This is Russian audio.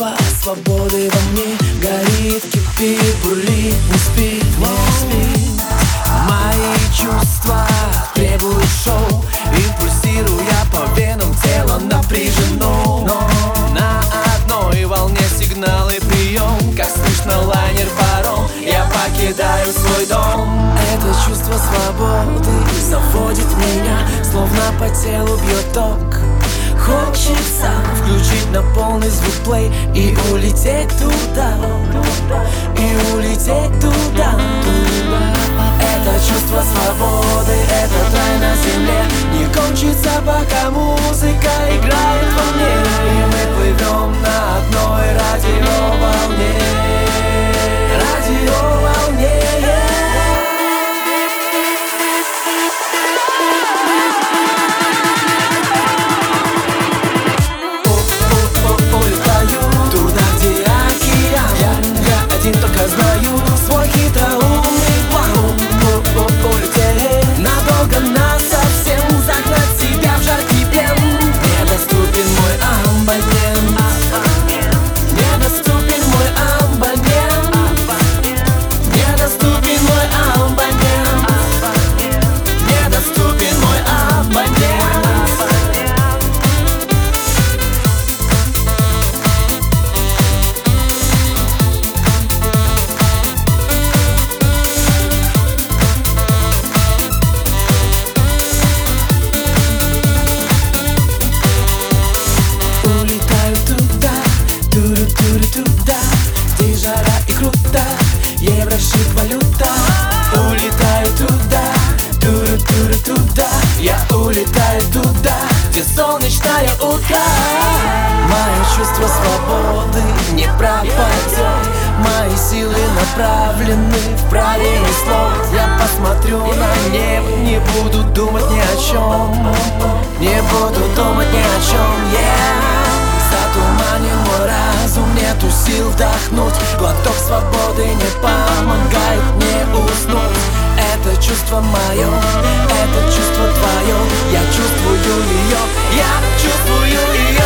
чувство свободы во мне горит, кипит, бурлит, не спит, не спит. Мои чувства требуют шоу, импульсируя по венам, тело напряжено. На одной волне сигналы прием, как слышно лайнер паром, я покидаю свой дом. Это чувство свободы заводит меня, словно по телу бьет ток. Хочется включить на полный звук плей и улететь туда, и улететь туда. Это чувство свободы, этот рай на земле не кончится, пока музыка играет во мне. И мы плывем на одной радиоволне, радиоволне. Один только знаю свой хитроумный план. Улететь надолго, насовсем загнать себя в жаркий плен. Недоступен мой абонент, недоступен мой абонент, недоступен мой абонент, недоступен мой абонент. Туда, где жара и круто, евро, шик, валюта. Улетаю туда, туда. Я улетаю туда, где солнечное утро. Мое чувство свободы не пропадет, мои силы направлены в правильный слот. Я посмотрю на небо, не буду думать ни о чем, не буду думать ни о чем, Затуманен мой разум, нету сил вдохнуть. Глоток свободы не помогает мне уснуть. Это чувство мое, это чувство твое. Я чувствую ее, я чувствую ее.